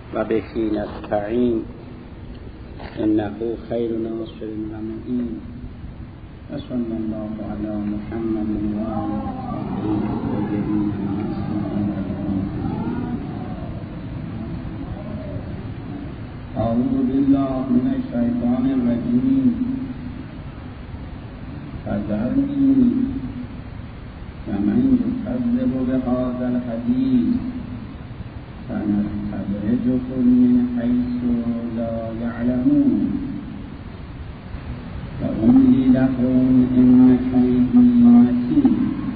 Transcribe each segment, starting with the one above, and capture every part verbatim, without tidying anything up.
و بهی نستعین انه خیر ناصر و معین و صلی الله علی محمد و آله الطیبین المعصومین. اعوذ بالله من الشیطان الرجیم. فذرنی ومن یکذب بهذا الحدیث سنستدرجهم من حیث لا یعلمون وأملی لهم إن کیدی متین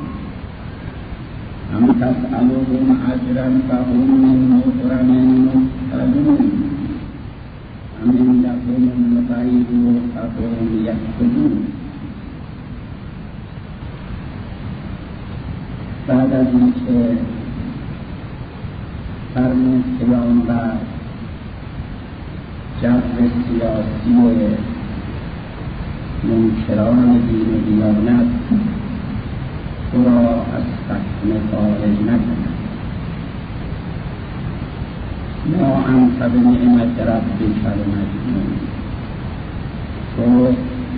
أم تسألهم أجرا فهم من مغرم مثقلون أم عندهم الغیب فهم یکتبون. بعد از اینکه فرمود پیامبر جو سیاسی منکران دین و دیانت او را از صحنه خارج نکند. ما انت بنعمت ربک لمجنون. تو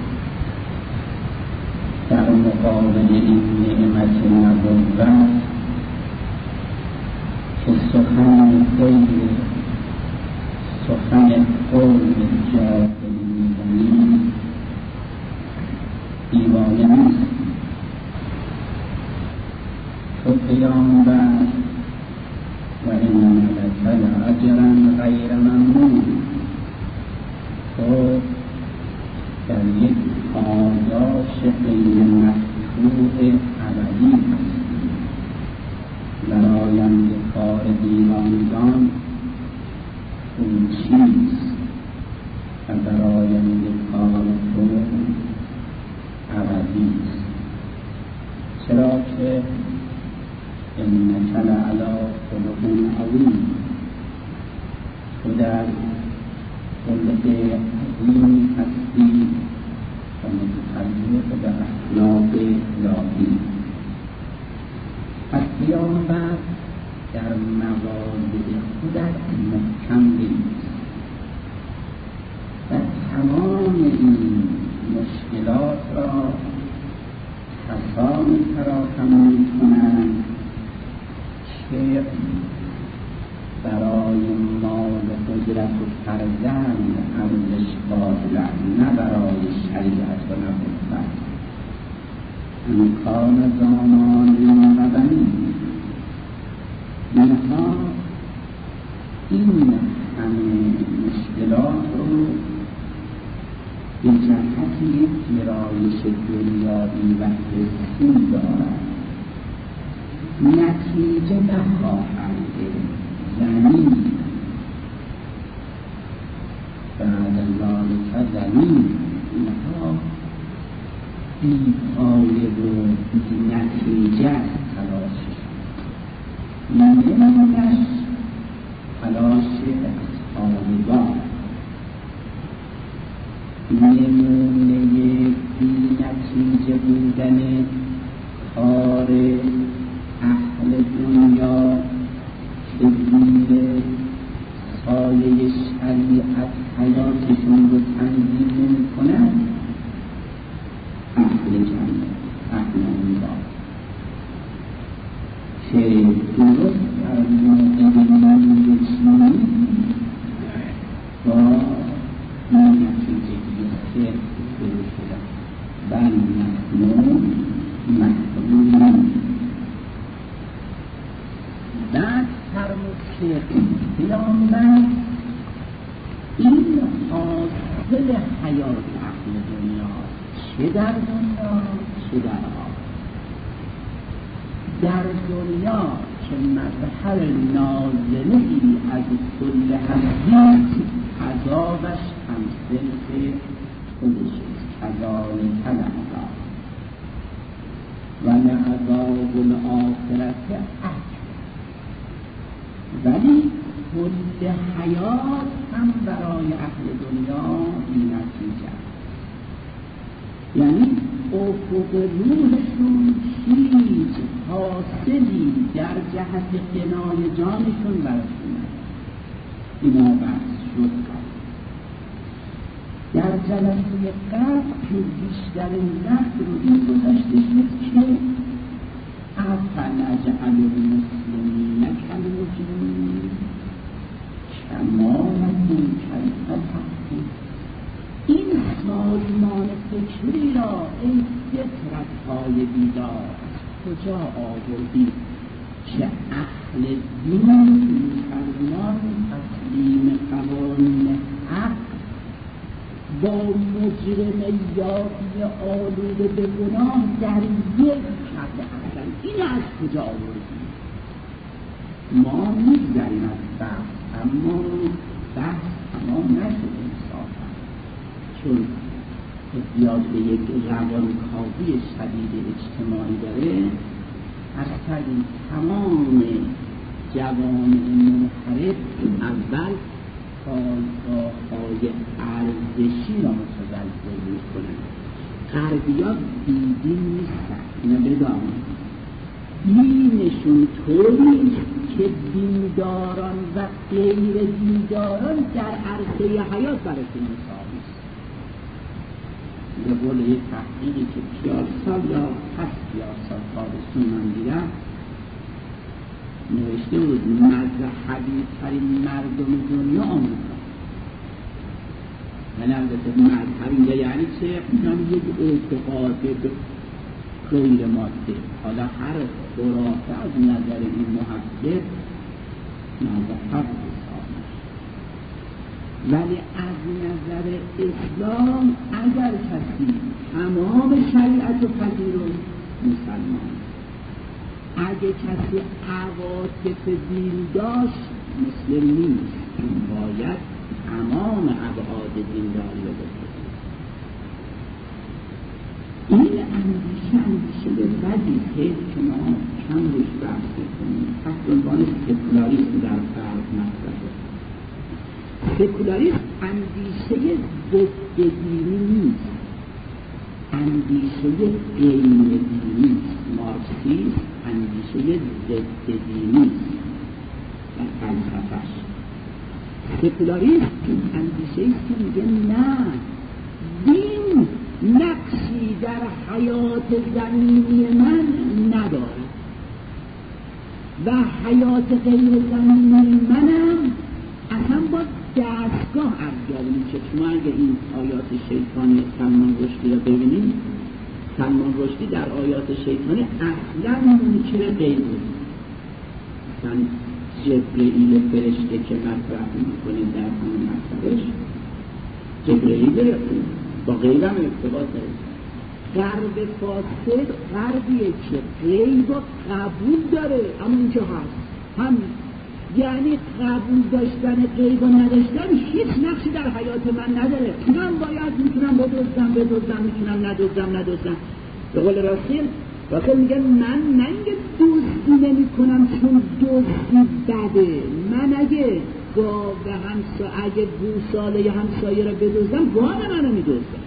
در مقابل این نعمت نبوت که سخن غیر سخن قول جاهل می‌کنی دیوانه نیست. تو پیامبر و ان لک لاجرا غیر ممنون. تو در یک پاداش غیر مشروع ابدی هستی. در آینده کار دیوانگان اون چیست و در آینده کار تو ابدی است. چرا که انک لعلی خلق عظیم. تو در خلق عظیمی هستی و متعلق به اخلاق الهی. پس پیامبر در مواضع خودت محکم بایست و تمام این مشکلات را کسانی فراهم می‌کنند که برای مال و قدرت و فرزند ارزش قائلند، نه برای شریعت و نبوت. امکان زمان و بنین. اینها این همه مشکلات رو به جهت یک گرایش دنیایی و حسی دارد. نتیجه نخواهند زمین بعد ذلک زمین. اینها بی پایه و بی نتیجه تلاش نمونش تلاش اصحابگان. نمونه بی نتیجه بودن کار اهل دنیا که زیر سایه شریعت حیاتشون رو تنظیم نمی کنند اهل جنت، اهل انبار که درست در موقع من چیزی با این نتیجه که برو شدن بل محمون محمون. بعد فرمود که پیامبر این حاصل حیات اهل دنیا چه در دنیا چه در آخرت. در دنیا که مظهر نازلی از کل هستی عذابش هم صرف خودش کذالک العذاب و لعذاب الآخرة اکبر. ولی کل حیات هم برای اهل دنیا بی نتیجه است. یعنی افق روحشون هیچ حاصلی در جهت قنای جانشون برشون نداره. اینا بحث شد. در جلسه قبل بیشتر نقد رو این گذاشته شد که افنجعل المسلمین کالمجرمین کما نکون کالفاسقین. این سازمان فکری را ای فطرت‌های بیدار کجا آوردی که اهل دین مسلمان تسلیم قوانین حق با مجرم یافی آلوده به گناه در یک شب هستن؟ این از کجا آوردی؟ ما می‌گذاریم از بحث، اما بحث تمام نشده انصافا، چون احتیاج به یک روانکاوی شدید اجتماعی داره. از کردیم تمام جوامع منحرف اول پایگاه‌های ارزشی را متزلزل می‌کنند. غربی‌ها بیدین نیستن، اینا بدانید. دینشون طوری که دینداران و غیر دینداران در عرصه حیات براشون مساوی است. به قول یک تحقیقی که پیارسال یا پس پیارسال تابستون من دیدم نوشته بود مذهبی ترین مردم دنیا آمریکا. یعنی البته مذهبی یعنی چه؟ یعنی یک اعتقاد به غیر ماده. حالا هر خرافه از نظر این محقق مذهب حساب، ولی از نظر اسلام اگر کسی تمام شریعت و پذیر و مسلمان، اگه کسی عواطف دین داشت مسلم نیست، باید تمام ابعاد دینداری رو بکنه. این اندیشه اندیشه بدی که ما کم روش بحث کنیم. تحت عنوان سکولاریسم در فرق مطرحه. سکولاریسم اندیشه ضد دینی نیست، اندیشه غیر دینی است. مارکسیسم اندیشه ضد دینی است در فلسفه‌اش. سکولاریسم اندیشه است که میگه نه، دین نقشی در حیات زمینی من نداره و حیات غیر زمینی منم اصلا با دستگاه ارزیابی میشه. شما اگه این آیات شیطانی سلمان رشدی رو ببینید، سلمان رشدی در آیات شیطانی اصلا منکر غیب بود. مثلا جبرئیل فرشته که مطرح میکنه در همون مطرحش، جبرئیل با غیب هم ارتباط داره. غرب فاسد غربیه که غیب و قبول داره، اما اینجا هست هم، یعنی قبول داشتن غیب و نداشتن هیچ نقشی در حیات من نداره. من باید میتونم بدزدم بدزدم میتونم ندزدم ندزدم. به قول راسل راسل میگه من ننگه دوستی نمی کنم چون دوستی بده. من اگه گاه به همسا اگه گوساله همسایه را بدزدم گاه منو میدزدم.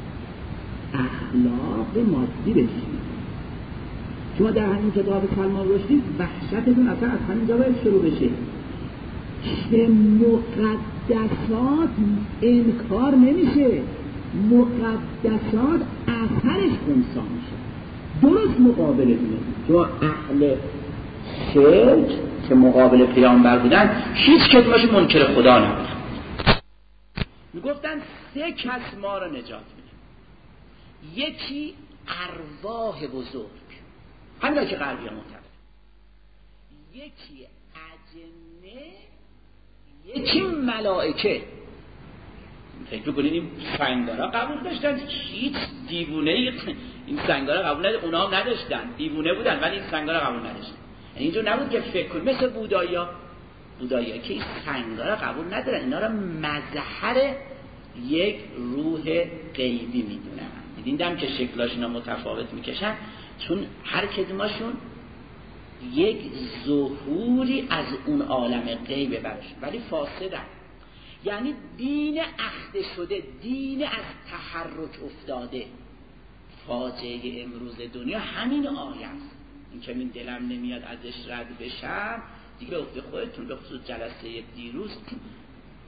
اخلاق مادی بشید. شما در همین کتاب سلمان رشدی وحشتتون اصلا از همین جا باید شروع بشه که مقدسات انکار نمیشه، مقدسات اثرش خنثی میشه. درست مقابل اینه. شما اهل شرک که مقابل پیامبر بودن هیچ کدومشون منکر خدا نبودن. میگفتن سه کس ما را نجات میده. یکی ارواح بزرگ، همین که غربی ها معتقد، یکی اجنه، یکی ملائکه. فکر کنید این سنگارا قبول داشتن؟ هیچ دیوونه ای این سنگارا قبول نداشتن، اونا هم نداشتن، دیوونه بودن ولی این سنگارا قبول نداشتن. یعنی اینجور نبود که فکر کنید مثل بودایا بودایا که این سنگارا قبول ندارن، اینا را مظهر یک روح غیبی میدونن. دیدیم که شکلاشون رو متفاوت میکشن چون هر کدومشون یک ظهوری از اون عالم غیبه برشون، ولی فاسدن. یعنی دین اخته شده، دین از تحرک افتاده. فاجعه امروز دنیا همین آیه است. این که من دلم نمیاد ازش رد بشم دیگه، به خودتون به خصوص جلسه دیروز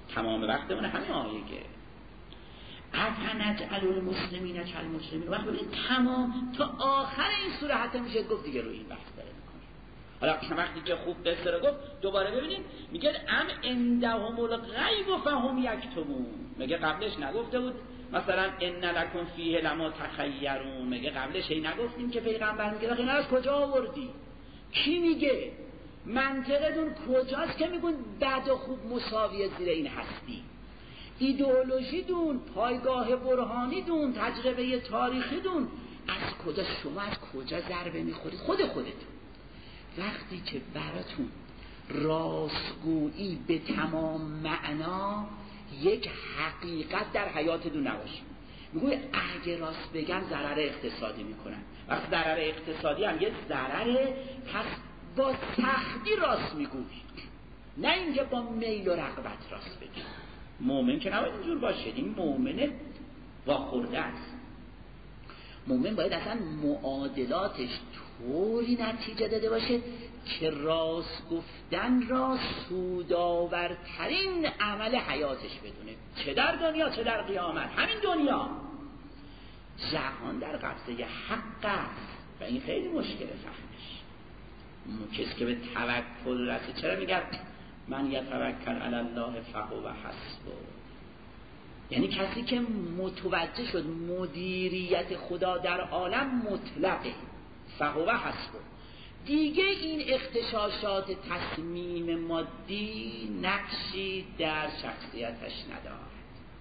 تمام وقتمون همین آیه که افنجعل المسلمین کالمجرمین. وقت ببینید تمام تا آخر این سوره حتی میشه گفت دیگه روی این بحث داره میکنه. حالا وقتی که خوب قصه رو گفت دوباره ببینید میگه ام عندهم الغیب فهم یکتمون. میگه قبلش نگفته بود مثلا ان لکم فیه لما تخیرون؟ میگه قبلش هی نگفتیم که پیغمبر میگه اینا از کجا آوردی؟ کی میگه؟ منطقتون کجاست که میگون بد و خوب مساویه زیر این هستی؟ ایدئولوژی دون، پایگاه برهانی دون، تجربه تاریخی دون، از کجا شما از کجا ضربه میخورید؟ خود خودتون. وقتی که براتون راستگویی به تمام معنا یک حقیقت در حیاتتون نباشه، میگوی اگه راست بگن ضرر اقتصادی میکنن، وقتی ضرر اقتصادی هم یه ضرره، پس با سختی راست میگوی، نه اینکه با میل و رغبت راست بگی. مومن که نباید اینجور باشه، این مومن واخورده است. مومن باید اصلا معادلاتش طوری نتیجه داده باشه که راست گفتن را سودآورترین عمل حیاتش بدونه، چه در دنیا چه در قیامت. همین دنیا جهان در قبضه حق است و این خیلی مشکل فهمش. کسی که به توکل رسید چرا میگه من یتوکل علی الله فهو حسبه؟ یعنی کسی که متوجه شد مدیریت خدا در عالم مطلقه، فهو حسبه، دیگه این اختصاصات تصمیم مادی نقشی در شخصیتش ندارد.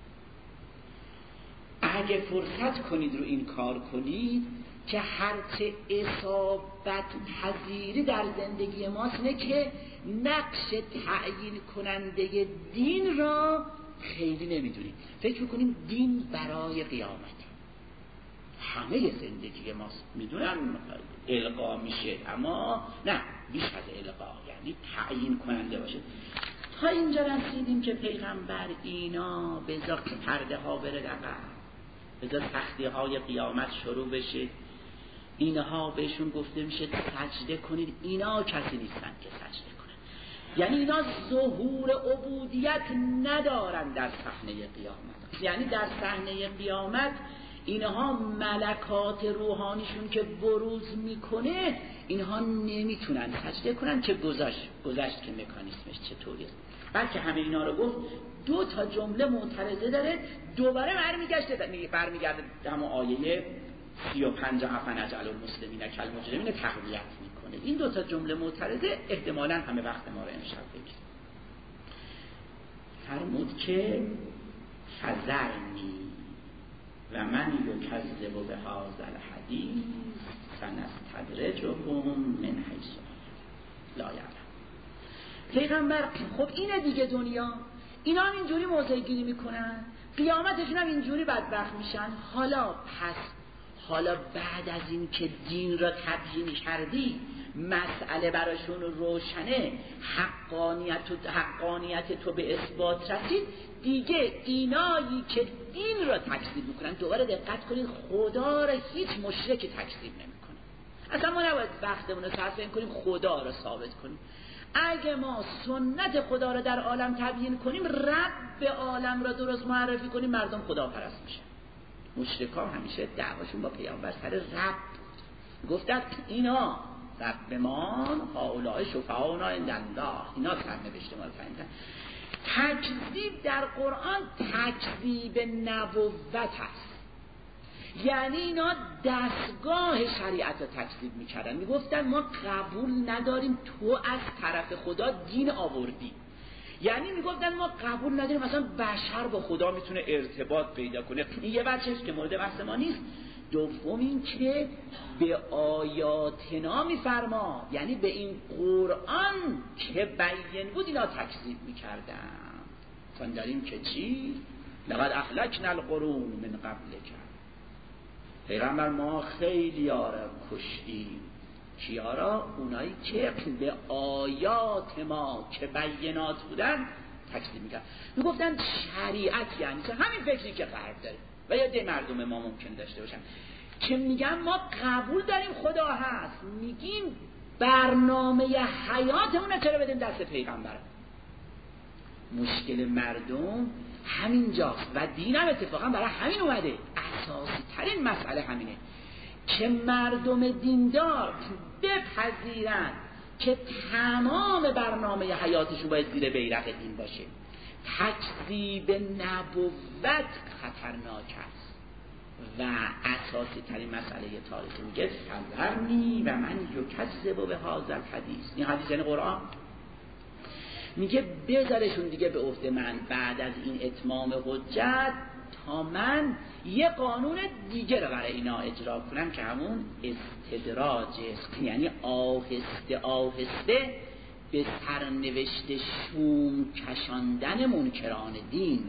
اگه فرصت کنید رو این کار کنید که هرچه اصابت پذیری در زندگی ماست اینه که نقش تعیین کننده دین را خیلی نمیدونیم. فکر میکنیم دین برای قیامت، همه زندگی ماست میدونم القا میشه، اما نه بیش از القا، یعنی تعیین کننده باشه. تا اینجا رسیدیم که پیغمبر اینا به ازا پرده ها بره دقیق، به ازا سختی های قیامت شروع بشه، اینها بهشون گفته میشه سجده کنید، اینا کسی نیستن که سجده کنن. یعنی اینا ظهور عبودیت ندارن در صحنه قیامت. یعنی در صحنه قیامت اینها ملکات روحانیشون که بروز میکنه اینها نمیتونن سجده کنن که گذشت گذشت که مکانیسمش چطوریه. بلکه همه اینا رو گفت دو تا جمله معترضه داره، دوباره برمیگشته برمیگرده همون آیه سی و پنج افنجعل المسلمین کالمجرمین تقویت میکنه. این دو تا جمله معترضه احتمالاً همه وقت ما رو امشب بگیره. فرمود که فذرنی و من یکذب به هذا الحدیث سنستدرجهم من حیث لا یعلمون. پیغمبر خب اینه دیگه دنیا، اینا هم اینجوری موضع گیری میکنن، قیامتشون هم اینجوری بدبخت میشن. حالا پس حالا بعد از این که دین را تبیین کردی، مسئله براشون روشنه، حقانیت و حقانیت تو به اثبات رسید، دیگه اینایی که دین را تکذیب میکنن، دوباره دقت کنید خدا را هیچ مشرک تکذیب نمیکنه. اصلا ما نباید وقتمون رو صرف این کنیم خدا را ثابت کنیم. اگه ما سنت خدا را در عالم تبیین کنیم، رب عالم را درست معرفی کنیم، مردم خدا پرست میشن. مشرکان همیشه دعواشون با پیامبر سر رب گفتن اینا رب مان هؤلاء شفعاؤنا عند الله، اینا سرنوشت ما رو تعیین کردن. تکذیب در قرآن تکذیب نبوت هست، یعنی اینا دستگاه شریعت رو تکذیب میکردن، میگفتن ما قبول نداریم تو از طرف خدا دین آوردی. یعنی میگفتن ما قبول نداریم مثلا بشر با خدا میتونه ارتباط پیدا کنه. این یه بچه‌اش که مورد بحث ما نیست. دوم این که به آیاتنا میفرما، یعنی به این قرآن که بیان بود اینا تکذیب میکردن. چون داریم که چی؟ لقد اهلکنا القرون من قبلک. پیغمبر ما خیلی ها را کشتیم. کیارا؟ اونایی که به آیات ما که بینات بودن تکذیب میکرد. میگفتن شریعت یعنی چه؟ همین فکری که غرب داره و یا ده مردم ما ممکن داشته باشن که میگن ما قبول داریم خدا هست، میگیم برنامه حیاتمونه چرا بدیم دست پیغمبر. مشکل مردم همینجاست و دین هم اتفاقا برای همین اومده. اساسی ترین مسئله همینه که مردم دیندار بپذیرن که تمام برنامه حیاتشون باید زیر بیرق دین باشه. تکذیب نبوت خطرناک است و اساسی ترین مسئله تاریخی. میگه فذرنی و من یکذب به هذا الحدیث. این حدیث یعنی قرآن. میگه بذارشون دیگه به عهده من بعد از این اتمام حجت تا من یه قانون دیگه رو برای اینا اجرا کنم که همون استدراج است، یعنی آهسته آهسته به سرنوشت شوم کشاندن منکران دین،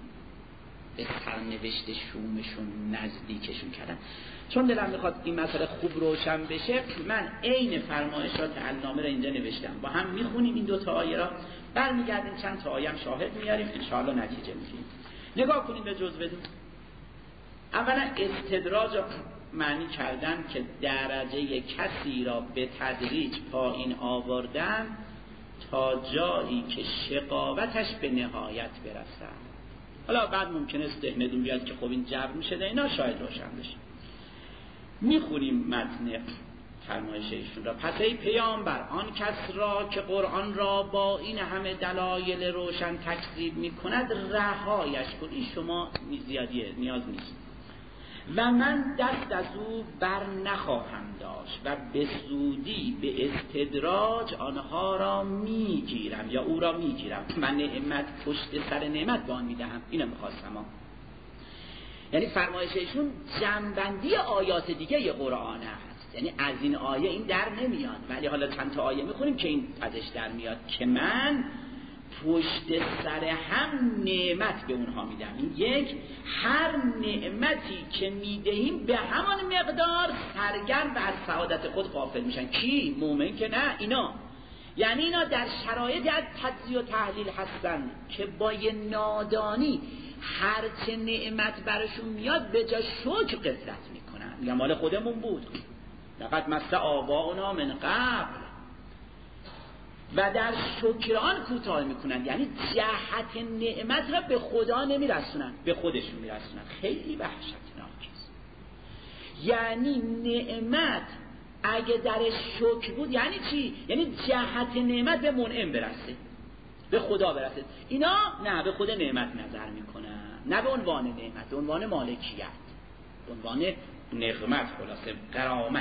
به سرنوشت شومشون نزدیکشون کردن. چون دلم میخواد این مسئله خوب روشن بشه، من عین فرمایشات علامه رو اینجا نوشتم. با هم میخونیم این دو تا آیه را، برمیگردیم چند تا آیه هم شاهد میاریم، انشاءالله نتیجه میگیریم. نگاه کنیم به جزء بدون. اولا استدراج معنی کردن که درجه کسی را به تدریج پایین آوردن تا جایی که شقاوتش به نهایت برسد. حالا بعد ممکنه ذهنتون بیاد که خب این جبر میشه، ده اینا شاید روشن بشه. میخونیم متن فرمایش ایشون را. پس ای پیامبر، آن کس را که قرآن را با این همه دلایل روشن تکذیب میکند رهایش کن. این شما زیادیه، نیاز نیست. و من دست از او بر نخواهم داشت و به زودی به استدراج آنها را میگیرم یا او را میگیرم. من نعمت پشت سر نعمت به آن میدهم. اینو میخواستم ها. یعنی فرمایششون جنبندی آیات دیگه ی قرآن هست. یعنی از این آیه این در نمیاد، ولی حالا چند تا آیه میخونیم که این ازش در میاد که من پشت سر هم نعمت به اونها میدم. این یک، هر نعمتی که میدهیم به همان مقدار سرگرم و از سعادت خود غافل میشن. کی؟ مومن که نه. اینا یعنی اینا در شرایطی از تجزیه و تحلیل هستن که با یه نادانی هرچه نعمت برشون میاد به جا شکر غفلت میکنن. میگن مال خودمون بود، لقد مس آباؤنا من قبل، و در شکر آن کوتاه میکنن. یعنی جهت نعمت را به خدا نمیرسونن، به خودشون میرسونن. خیلی وحشتناک است. یعنی نعمت اگه در شکر بود یعنی چی؟ یعنی جهت نعمت به منعم برسه، به خدا برسه. اینا نه، به خود نعمت نظر میکنن، نه به عنوان نعمت، به عنوان مالکیت، به عنوان نقمت، خلاصه غرامت.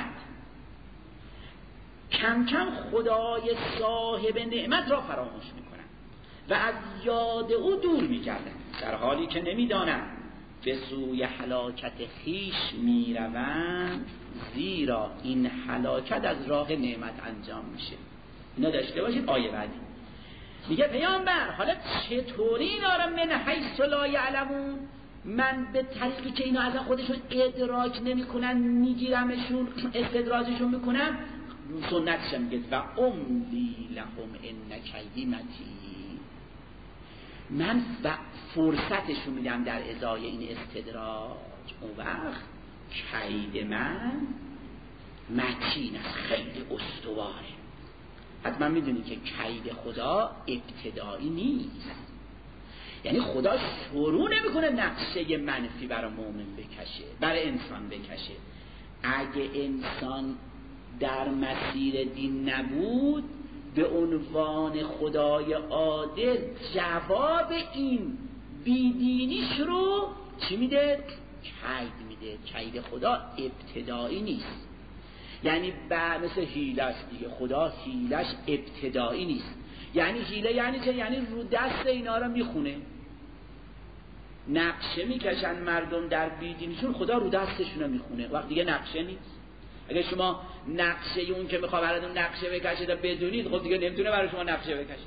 کم کم خدای صاحب نعمت را فراموش میکنن و از یاد او دور میگردن، در حالی که نمیدانن به سوی هلاکت خیش میروند، زیرا این هلاکت از راه نعمت انجام میشه. اینا داشته باشید. آیه بعدی میگه پیامبر حالا چطوری اینا را من حیث لا یعلمون، من به طریقی که اینا از خودشون ادراک نمیکنن میگیرمشون، استدراجشون میکنم. سنتش میگه و املی لهم ان کیدی متین، من فرصتشون میدم در ازای این استدراج. اون وقت کید من متین است، خیلی استواره. حتما میدونی که کید خدا ابتدایی نیست. یعنی خدا شروع نمیکنه نقشه منفی برای مؤمن بکشه، برای انسان بکشه. اگه انسان در مسیر دین نبود، به عنوان خدای عادل جواب این بیدینیش رو چی میده؟ کید میده. کید خدا ابتدایی نیست. یعنی با مثل حیله است دیگه. خدا حیلش ابتدایی نیست. یعنی حیله یعنی چه؟ یعنی رو دست اینا رو میخونه، نقشه میکشن مردم در بیدینیشون، خدا رو دستشون رو میخونه. وقت دیگه نقشه نیست. اگه شما نقشه اون که میخواد براتون نقشه بکشه تا بدونید، خب دیگه نمیتونه برای شما نقشه بکشه.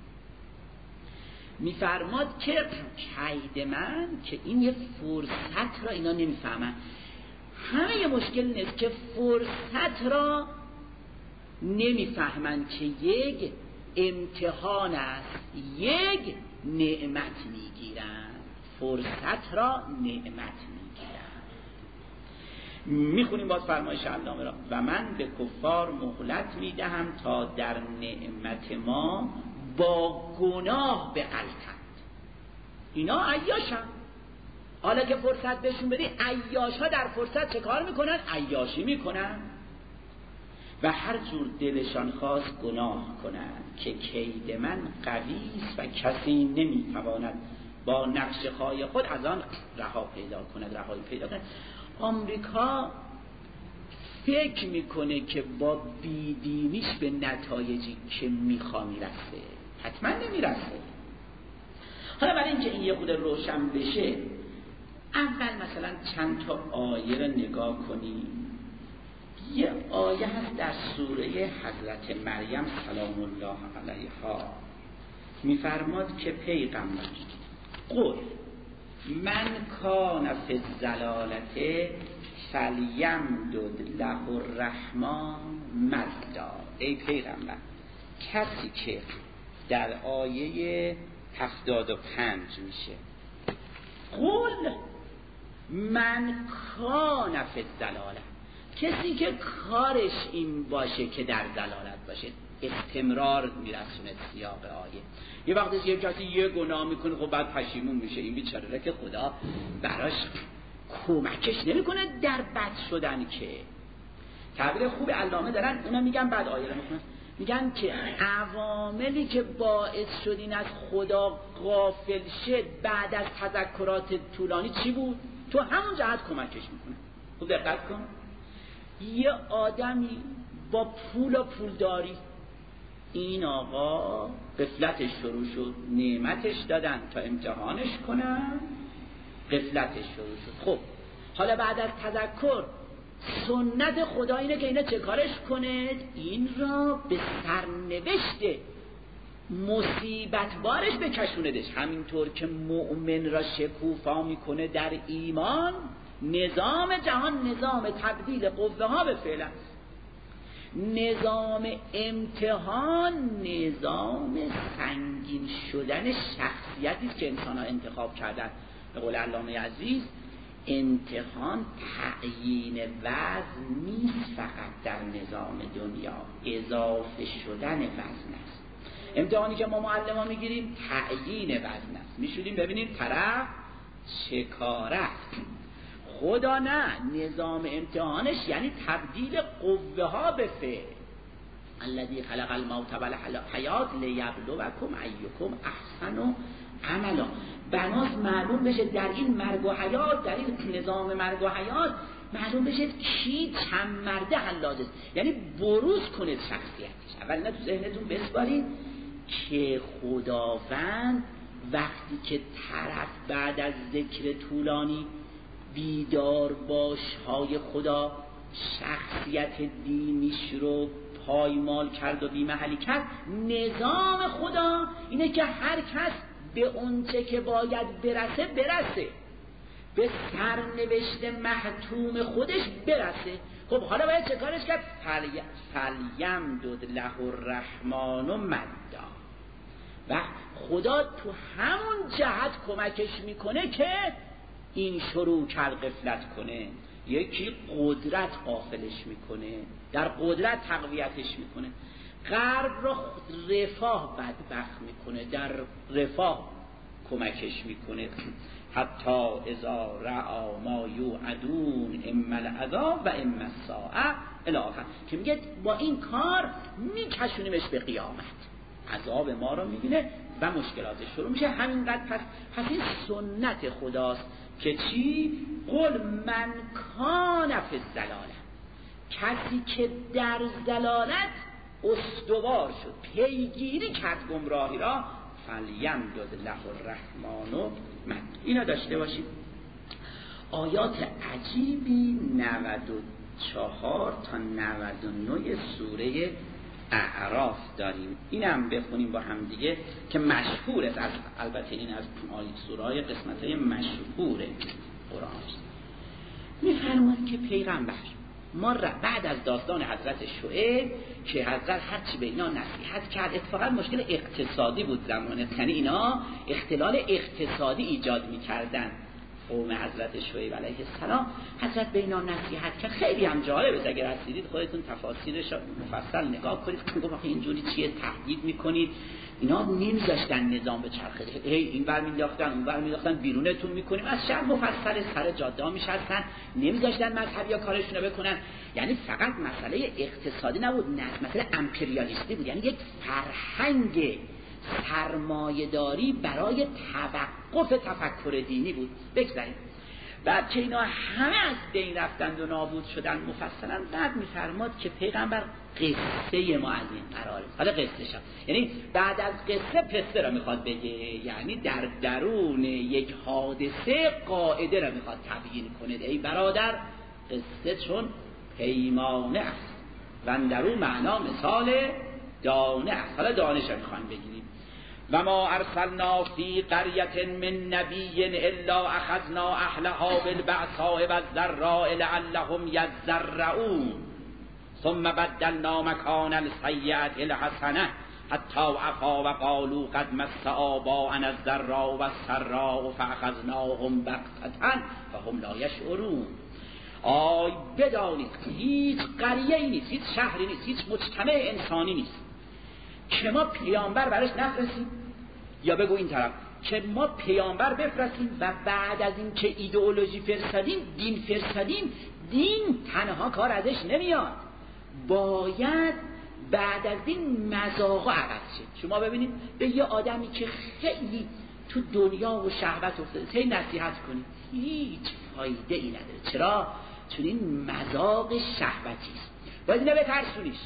میفرماد که کید من، که این یه فرصت را اینا نمیفهمن. همه یه مشکل نیست که فرصت را نمیفهمن که یک امتحان است، یک نعمت میگیرن. فرصت را نعمت میگیرن. میخونیم باز فرمایش علامه را. و من به کفار مهلت میدهم تا در نعمت ما با گناه بغلطند. اینا عیاشن. حالا که فرصت بهشون بدی، عیاش ها در فرصت چه کار میکنن؟ عیاشی میکنن و هر جور دلشان خواست گناه کنند که کید من قویست و کسی نمیتواند با نقش خای خود از آن رها پیدا کند رهایی پیدا کند. آمریکا فکر میکنه که با بیدینیش به نتایجی که میخوا میرسه، حتما نمیرسه. حالا برای اینکه این یه خود روشن بشه، اول مثلا چند تا آیه رو نگاه کنیم. یه آیه هست در سوره حضرت مریم سلام الله علیها، میفرماد که پیغمبر قل من کان فی الضلالة فلیمدد له الرحمن مدا. ای پیغمبر، کسی که در آیه هفتاد و پنج میشه قل من کان فی الضلالة، کسی که کارش این باشه که در ضلالت باشه، استمرار میرسونه سیاق آیه. یه وقتی یه کسی یه گناه میکنه خب بعد پشیمون میشه، این بیچاره که خدا براش کمکش نمیکنه در بد شدن. که تعبیر خوب علامه دارن، اونا میگن بعد آیه رو میخونن، میگن که عواملی که باعث شد این از خدا غافل شد بعد از تذکرات طولانی چی بود؟ تو همون جهت کمکش میکنه. خوب دقت کن، یه آدمی با پول و پولداری، این آقا غفلتش شروع شد، نعمتش دادن تا امتحانش کنن، غفلتش شروع شد. خب حالا بعد از تذکر سنت خدا اینه که اینا چه کارش کنه؟ این را به سرنوشت مصیبت بارش بکشوندش. همینطور که مؤمن را شکوفا میکنه در ایمان، نظام جهان نظام تبدیل قوه ها به فعل است. نظام امتحان نظام سنگین شدن شخصیتی است که انسان ها انتخاب کردن. به قول علامه عزیز، امتحان تعیین وزن نیست فقط در نظام دنیا، اضافه شدن وزن است. امتحانی که ما معلم ها میگیریم تعیین وزن است، میشونیم ببینیم طرف چه کاره. خدا نه، نظام امتحانش یعنی تبدیل قوه ها به فعل. الذی خلق الموت والحیات لیبلوکم ایکم احسن عملا. بناس معلوم بشه در این مرگ و حیات، در این نظام مرگ و حیات معلوم بشه کی چند مرده حلاج است، یعنی بروز کنید شخصیتش. اول نه تو ذهنتون بسپارید که خداوند وقتی که طرف بعد از ذکر طولانی بیدار باش های خدا شخصیت دینیش رو پایمال کرد و بی‌محلی کرد، نظام خدا اینه که هر کس به اونچه که باید برسه برسه، به سرنوشت محتوم خودش برسه. خب حالا باید چه کارش کرد؟ فلیمدد له الرحمن مدا. و خدا تو همون جهت کمکش میکنه که این شروع کرد غفلت کنه. یکی قدرت غافلش میکنه، در قدرت تقویتش میکنه. غرب را رفاه بدبخت میکنه، در رفاه کمکش میکنه. حتی اذا رعا ما یوعدون اما العذاب و اما الساعه الی آخر، که میگه با این کار میکشونیمش به قیامت، عذاب ما رو میبینه و مشکلاتش شروع میشه. همینقدر پس پس این سنت خداست که چی؟ قل من کان فی الضلاله، کسی که در ضلالت استوار شد، پیگیری کرد گمراهی را، فلیمدد له الرحمن مد. اینا داشته باشید. آیات عجیبی نود و چهار تا نود و نه سوره اعراف داریم. اینم بخونیم با هم دیگه که مشهور است. البته این از آیات سوره‌های قسمت‌های مشهور قرآن است. می‌فرماد که پیغمبر ما بعد از داستان حضرت شعیب که حضرت هرچی به اینا نصیحت کرد، اتفاقا مشکل اقتصادی بود زمانه، یعنی اینا اختلال اقتصادی ایجاد می‌کردن. قوم حضرت شعیب علیه السلام، حضرت به اینا نصیحت کرد. خیلی هم جالبه، اگه رسیدید خودتون تفاسیرش مفصل نگاه کنید. گفت آخه اینجوری چیه تهدید میکنید؟ اینا نمیذاشتن نظام به چرخه، هی این ور مینداختن اون ور مینداختن، بیرونتون میکنیم از شهر، مفصل سر جاده میشستن، نمیذاشتن مذهبی‌ها کارشونو بکنن. یعنی فقط مسئله اقتصادی نبود، نه مسئله امپریالیستی بود، یعنی یک فرهنگ سرمایه‌داری برای توقف تفکر دینی بود. بگذاریم بعد که اینا همه از بین رفتند و نابود شدن، مفصلا بعد میفرماد که پیغمبر قصه ما از این قراره. حالا قصه شد یعنی بعد از قصه پسته را میخواد بگه، یعنی در درون یک حادثه قاعده را میخواد تبیین کنه. ای برادر قصه چون پیمانه است و درون معنا مثال دانه است. حالا دانش را میخوان بگیریم. و ما ارسلنا فی قریة من نبی الا اخذنا اهلها بالبأساء والضراء لعلهم یضرعون ثم بدلنا مکان السیئة الحسنة حتی عفا و قالوا قد مس آباءنا الضراء والسراء فاخذناهم بغتة فهم لا یشعرون. آی بدانید هیچ قریه‌ای نیست، هیچ شهری نیست، هیچ مجتمع انسانی نیست که ما پیامبر برش نفرستیم، یا بگو این طرف که ما پیامبر بفرستیم و بعد از این که ایدئولوژی فرستادیم، دین فرستادیم، دین تنها کار ازش نمیاد، باید بعد از این مذاقا عوض شد. شما ببینید به یه آدمی که خیلی تو دنیا و شهوت افتاده هی نصیحت کنید، هیچ فایده ای نداره. چرا؟ چون این مذاق شهوتی است. باید اینو بترسونیش،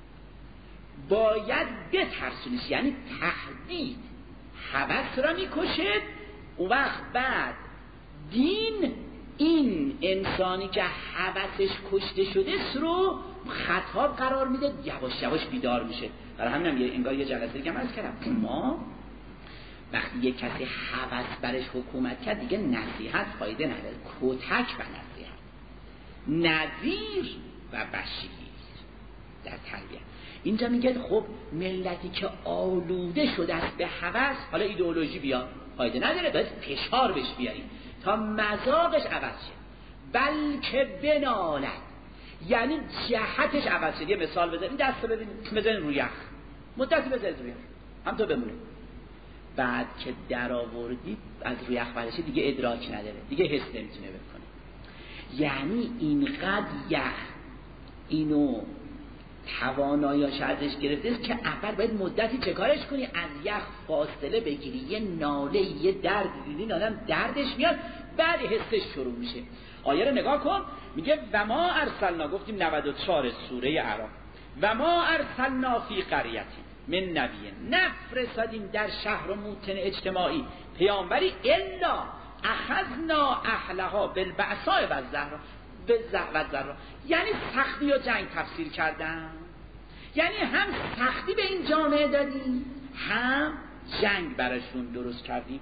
باید بترسونیش، یعنی تهدید هوس را میکشد. اون وقت بعد دین این انسانی که هوسش کشته شده رو خطاب قرار میده، یواش یواش بیدار میشه. برای همین هم انگار یه جلسه که من عرض کردم، ما وقتی یک کسی هوس برش حکومت کرد دیگه نصیحت فایده نداره، کتک و نصیحت، نذیر و بشیر در تربیت. اینجا میگه خب ملتی که آلوده شده است به هوس، حالا ایدئولوژی بیا فایده نداره، باید فشار بهش بیاریم تا مذاقش عوض شه، بلکه بنالد، یعنی جهتش عوض شه. یه مثال بزنید، دست ببینید، بزنید روی یخ، مدتی بزنید روی یخ هم تو بمونه، بعد که در آوردید از روی یخ برشه دیگه ادراک نداره، دیگه حس نمیتونه بکنه. یعنی اینقدر یخ اینو تواناییاش ازش گرفته است که اول باید مدتی چه کارش کنی، از یخ فاصله بگیری، یه ناله، یه درد دیدین آدم دردش میاد، بعد حسش شروع میشه. آیه رو نگاه کن، میگه و ما ارسلنا، گفتیم نود و چهار سوره اعراف، و ما ارسلنا فی قریة من نبی، نفرستادیم در شهر و موطن اجتماعی پیامبری الا اخذنا اهلها بالبأساء والضراء، بالضراء یعنی سختی و جنگ تفسیر کردن، یعنی هم سختی به این جامعه دادیم هم جنگ براشون درست کردیم.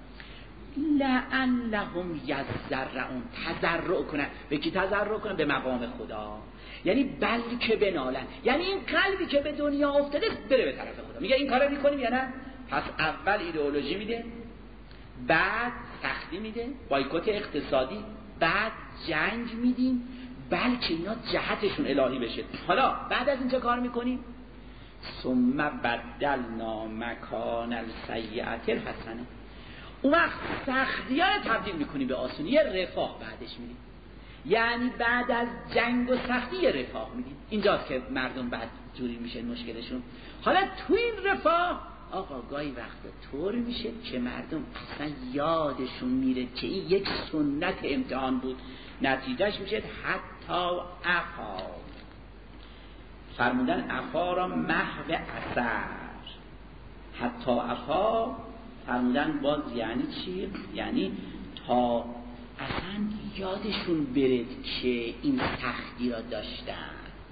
لعلهم یضرعون، تضرع کنن. به کی تضرع کنن؟ به مقام خدا. یعنی بلکه بنالن، یعنی این قلبی که به دنیا افتاده بره به طرف خدا. میگه این کارو میکنیم یا نه؟ پس اول ایدئولوژی میده، بعد سختی میده، بایکوت اقتصادی، بعد جنگ میدیم، بلکه اینا جهتشون الهی بشه. حالا بعد از این چه کار میکنیم؟ ثم بدلنا مکان السیئة الحسنة، اون وقت سختی ها رو تبدیل میکنیم به آسونی، یه رفاه بعدش میدیم. یعنی بعد از جنگ و سختی یه رفاه میدیم. اینجاست که مردم بعد جوری میشه مشکلشون. حالا تو این رفاه آقا گاهی وقتا طور میشه که مردم اصلا یادشون میره که این یک سنت امتحان بود، نتیجهش میشه حتی عفا. فرمودن عفا را محو اثر، حتی عفا فرمودن باز یعنی چی؟ یعنی تا اصلا یادشون برد که این سختی را داشتن.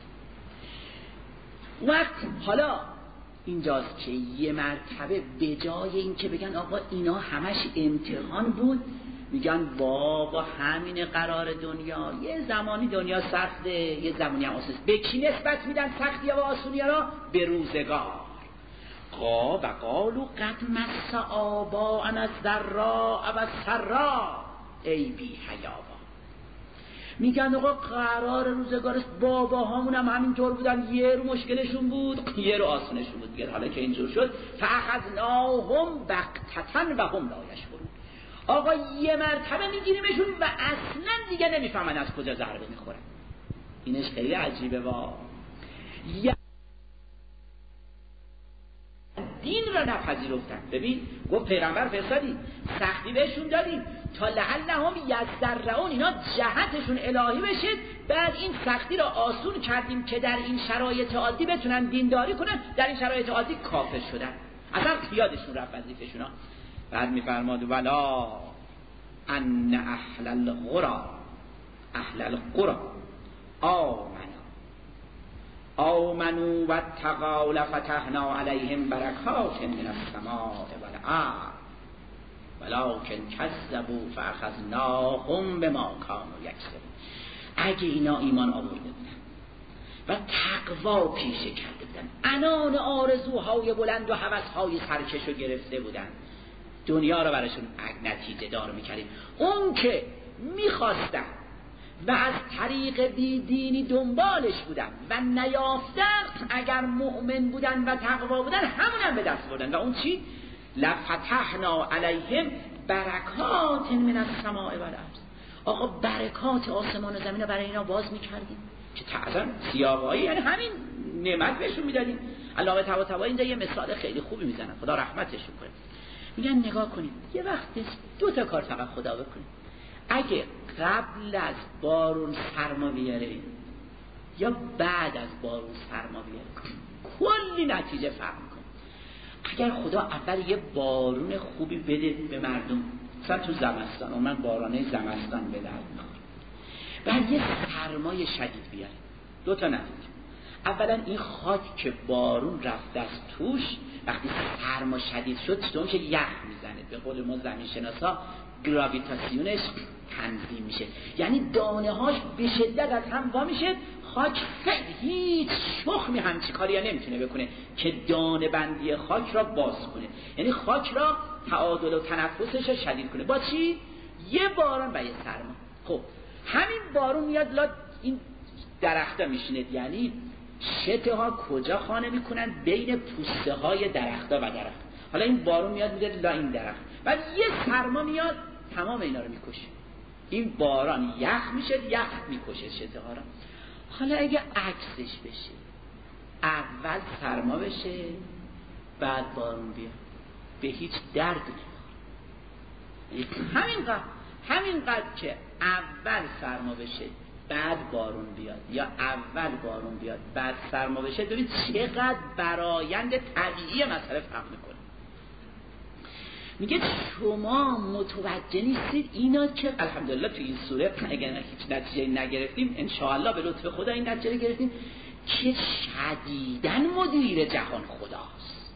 وقت حالا اینجاست که یه مرتبه به جای این که بگن آقا اینا همش امتحان بود، میگن بابا همین قرار دنیا، یه زمانی دنیا سخته، یه زمانی هم آسونه. به کی نسبت میدن سختی و آسونی را؟ به روزگار. قا و قالو قد مس آباءنا الضراء والسراء ای بی حیابا. میگن آقا قرار روزگار است، باباهامون هم همینطور بودن، یه رو مشکلشون بود یه رو آسونشون بود. دیگه حالا که اینجور شد فاخذناهم بغتة و هم لا یشعرون. آقا یه مرتبه میگیریمشون و اصلا دیگه نمیفهمن از کجا ضربه میخورن. اینش خیلی عجیبه. وا دین را نپذیرفتن. ببین گفت پیغمبر فرستادیم، سختی بهشون دادیم تا لعلهم یضرعون، اینا جهتشون الهی بشه، بعد این سختی را آسون کردیم که در این شرایط عادی بتونن دینداری کنن، در این شرایط عادی کافر شدن، اصلا یادشون رفت وظیفه‌شون ها. بعد میفرماد ولا ان اهل القرى اهل القرى آمنوا آمنوا واتقوا لفتحنا عليهم برکات من السماء والارض ولكن كذبوا فاخذناهم بما كانوا يكسبون. اگه اینا ایمان آورده بودن و تقوا پیشه کرده بودن، عنان آرزوهای بلند و هوسهای سرکشو گرفته بودن، دنیا رو براشون نتیجه دار میکردیم. اون که میخواستن و از طریق بیدینی دنبالش بودن و نیافتن، اگر مؤمن بودن و تقوا بودن همون هم به دست بردن. و اون چی؟ لفتحنا علیهم برکات من السماء والارض. آقا برکات آسمان و زمین رو برای اینا باز میکردیم که تعظم سیاقایی، یعنی همین نعمت بهشون میدادیم. علامه طباطبایی اینجا یه مثال خیلی خوبی میزنن، خدا رحمتش کنه. میگن نگاه کنید، یه وقت دو تا کار فقط خدا بکنید. اگه قبل از بارون سرما بیاره یا بعد از بارون سرما بیاره، کلی نتیجه فرق میکنه. اگر خدا اول یه بارون خوبی بده به مردم، مثلا تو زمستان، اون من بارانه زمستان به درد میخوره، بعد یه سرمای شدید بیاره، دو تا نتیجه. اولا این خاک که بارون رفته از توش، وقتی سرما شدید شد چطور که یخ میزنه، به قول ما زمین شناسا گراویتاسیونش تنظیم میشه، یعنی دانه هاش به شدت از هم وا میشه. خاک خیلی هیچ شخمی همچی کاری نمیتونه بکنه که دانه بندی خاک را باز کنه، یعنی خاک را تعادل و تنفسش را شدید کنه. با چی؟ یه باران و یه سرما. خب همین بارون میاد لا این درختا میشینه، یعنی شته ها کجا خانه میکنن؟ بین پوسته های درختا و درخت. حالا این بارون میاد میاد لا این درخت، بعد یه سرما میاد تمام اینا رو میکشه. این باران یخ میشه، یخ میکشه شته ها را. حالا اگه عکسش بشه، اول سرما بشه بعد بارون بیاد، به هیچ درد نمیخوره. همینقدر همینقدر که اول سرما بشه بعد بارون بیاد، یا اول بارون بیاد بعد سرما بشه، ببین چقدر برآیند طبیعی مسئله فرق میکنه. میگه شما متوجه نیستید اینا که الحمدلله تو این سوره اگر هیچ نتیجه نگرفتیم، انشاءالله به لطف خدا این نتیجه گرفتیم که شدیداً مدیر جهان خداست.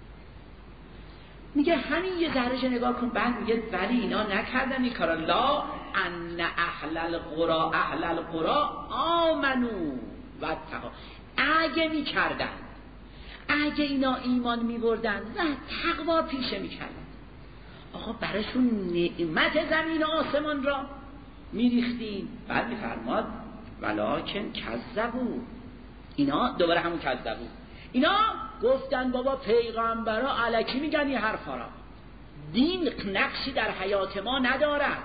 میگه همین یه ذرهش نگاه کن، بعد میگه ولی اینا نکردن این کارا. لا ان اهل القرى اهل القرى آمنو و اتقوا. اگه میکردن، اگه اینا ایمان میبردن و تقوا پیشه میکردن، آقا براشون نعمت زمین و آسمان را میریختیم. بعد میفرماد ولکن کذبوا، اینا دوباره همون کذبوا، اینا گفتن بابا پیغمبرا الکی میگن این حرفا را، دین نقشی در حیات ما ندارد.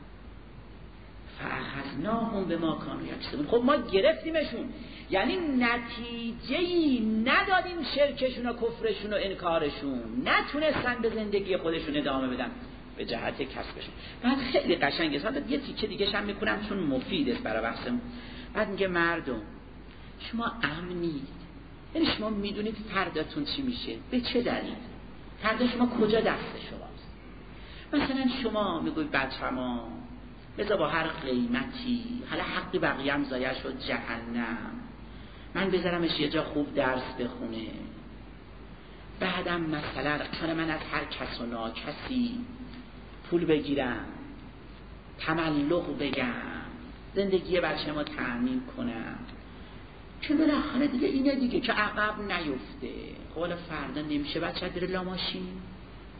فاخذناهم بما كانوا یکسبون. خب ما گرفتیمشون، یعنی نتیجه‌ای ندادیم شرکشون و کفرشون و انکارشون، نتونستن به زندگی خودشون ادامه بدن به جهت کسبشون. بعد خیلی قشنگه، حالا یه تیکه دیگه هم میکنم چون مفید است برای بحثمون. بعد میگه مردم شما امنید، یعنی شما میدونید فرداتون چی میشه، به چه دلیل، فردا شما کجا دست شماست. مثلا شما میگوید بچه‌ما بذار با هر قیمتی، حالا حقی بقیه هم ضایع شد جهنم، من بذارمش یه جا خوب درس بخونه، بعدم مثلا چون من از هر کس و ناکسی پول بگیرم، تملق بگم، زندگی بچه ما تأمین کنم، که بالاخره دیگه اینه دیگه که عقب نیفته. خب فردا نمیشه بچه بره لاماشین،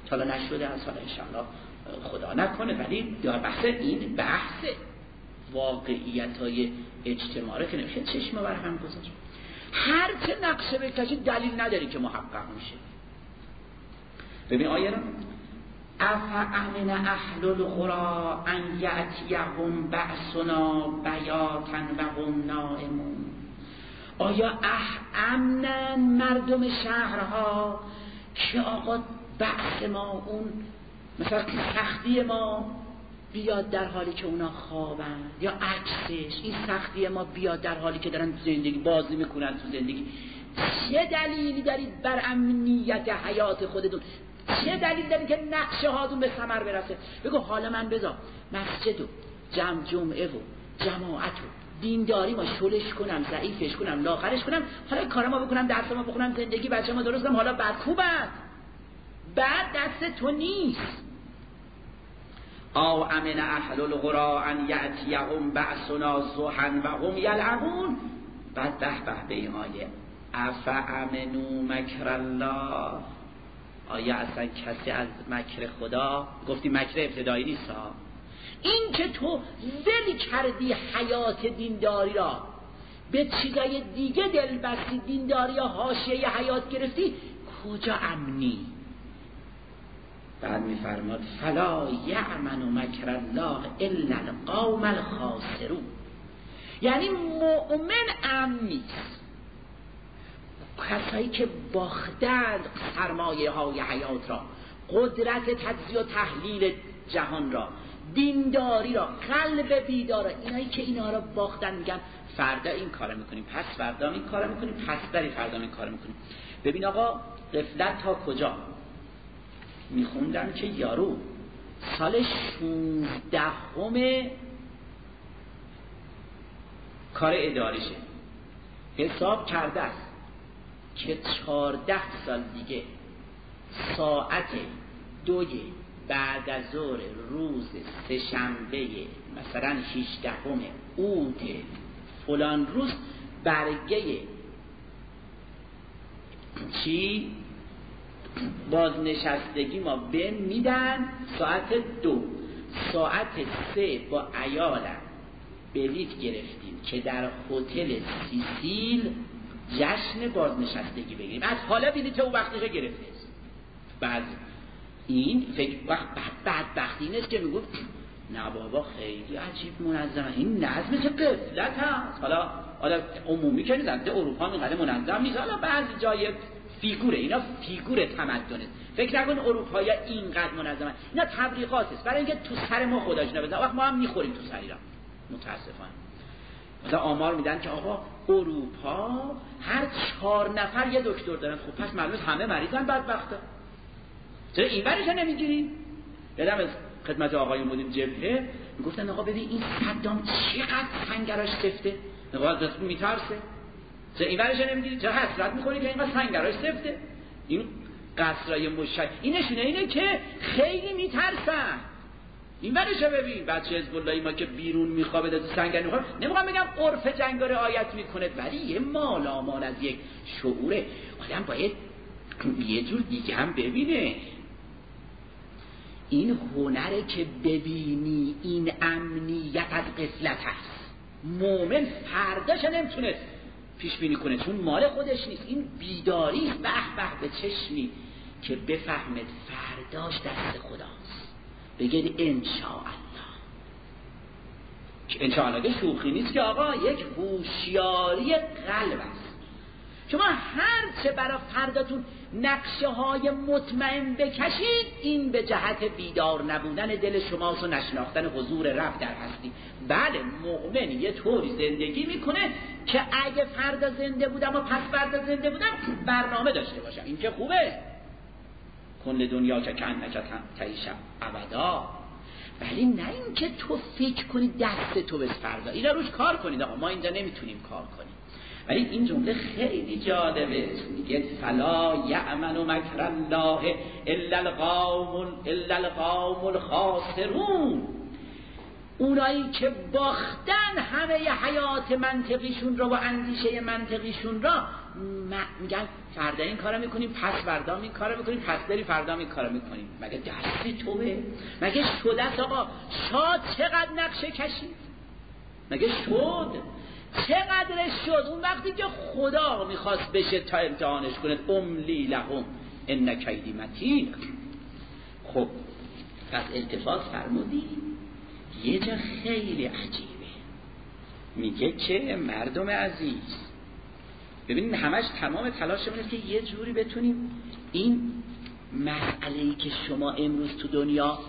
حالا نشده از حالا انشاءالله خدا نکنه، ولی در بحث این بحث واقعیت های اجتماعی که نمیشه چشم بر هم گذاشت. هر چه نقشه بکشی دلیل نداری که محقق میشه. ببین آیه رو افامن اهل القری ان یأتیهم بأسنا بیاتا و هم نائمون. آیا اح امنن مردم شهرها که آقا بأس ما، اون مثلا سختی ما بیاد در حالی که اونا خوابن، یا عکسش این سختی ما بیاد در حالی که دارن زندگی بازی میکنن تو زندگی؟ چه دلیلی دارید بر امنیت حیات خودتون؟ چه دلیل دارید که نقشه هاتون به ثمر برسه؟ بگو حالا من بذار مسجد و جمع جمعه و جماعت و دینداری ما شلش کنم، ضعیفش کنم، لاغرش کنم، حالا کارما بکنم، درسما بخونم، زندگی بچه‌ما درست کنم، حالا بعد خوبه، بعد دست تو نیست. او امن اهل القری ان یأتیهم بأسنا ضحی و هم یلعبون. بعد به به به این آیه افامنوا مکر الله. آیا اصلا کسی از مکر خدا، گفتی مکر ابتدایی نیست ها، این که تو ول کردی حیات دینداری را به چیزای دیگه دل بستی، دینداری یا حاشیه حیات گرفتی، کجا امنی؟ بعد میفرماد فلا یأمن مکر الله الا القوم الخاسرون. یعنی مؤمن امن نیست، کسایی که باختند سرمایه های حیات را، قدرت تجزیه و تحلیل جهان را، دینداری را، قلب بیدار را، اینایی که اینا را باختن میگن فردا این کارو میکنیم، پس فردا این کارو میکنیم، پس بری فردا این کارو میکنیم. ببین آقا غفلت تا کجا؟ میخوندم که یارو سال شونزدهم کار اداریشه حساب کرده است که چهارده سال دیگه ساعت دوی بعد از ظهر روز سه شنبه مثلا هجدهم اوت فلان روز برگه چی بازنشستگی ما بن میدن، ساعت دو ساعت سه با عیالم بلیت گرفتیم که در هتل سیسیل جشن بازنشستگی بگیریم. از حالا بلیت اون وقتش گرفته است. بعد این فکر وقت بعد بدبختی نیست که میگفت نه بابا خیلی عجیب منظمه، این نظم چه غفلت هست. حالا حالا عمومی که در اروپا اینقدر منظم نیست، حالا بعضی جای فیگوره، اینا فیگور تمدنه. فکر نکن اروپایی اینقدر منظمه، اینا تبلیغات است برای اینکه تو سر ما خداش نبزن. وقت ما هم میخوریم تو سر اینا متاسفانه. مثلا آمار میدن که آقا اروپا هر چهار نفر یه دکتر دارن. خب پس معلومه همه مریضن بدبختا. چرا این ورش نمیگیری؟ یادم از خدمت آقای مدیر جبهه میگفتن آقا ببین این صدام چقدر سنگراش سفته، نقاط دست میترسه. چرا این ورش نمیگیری؟ چرا حسرت میخوری که اینقدر سنگراش سفته؟ این قصرای مشای این نشونه اینه که خیلی میترسن. این ورش ببین بچه حزب اللهی ما که بیرون میخوابه تو سنگر میخوابه. نمیخوام بگم عرف جنگ رو رعایت میکنه، ولی یه مالا مال از یک شعوره. آدم باید یه جور دیگه هم ببینه. این هنره که ببینی این امنیت از غفلت هست. مومن فرداش نمیتونه پیش بینی کنه چون مال خودش نیست. این بیداری به به به چشمی که بفهمد فرداش دست خداست. بگید انشاءالله. انشاءالله که شوخی نیست که آقا، یک هوشیاری قلب است. شما هر چه برای فرداتون نقشه های مطمئن بکشید، این به جهت بیدار نبودن دل شماست و نشناختن حضور رب در هستی. بله مؤمن یه طوری زندگی میکنه که اگه فردا زنده بودم و پس فردا زنده بودم برنامه داشته باشم. این که خوبه، کل دنیا که کنک تعیش ابدا. ولی نه این که تو فکر کنی دست تو بس فردا. اینا روش کار کنید آقا، ما اینجا نمیتونیم کار کنیم. ولی این جمله خیلی جالبه، میگه فلا یأمن مکر الله الا القوم الا القوم الخاسرون. اونایی که باختن همه ی حیات منطقیشون را و اندیشه منطقیشون را میگن فردا این کارو میکنیم، پس فردا این کارو میکنیم، پس بری فردا این کارو میکنیم. مگه دستی توه؟ مگه شده است آقا؟ شاد چقدر نقشه کشید؟ مگه شد؟ چقدرش شد؟ اون وقتی که خدا میخواست بشه تا امتحانش کنه، املی لهم ان کیدی متین. خب پس التفات فرمودی یه جا خیلی عجیبه، میگه که مردم عزیز ببینید همش تمام تلاشمون است که یه جوری بتونیم این مسئله‌ای که شما امروز تو دنیا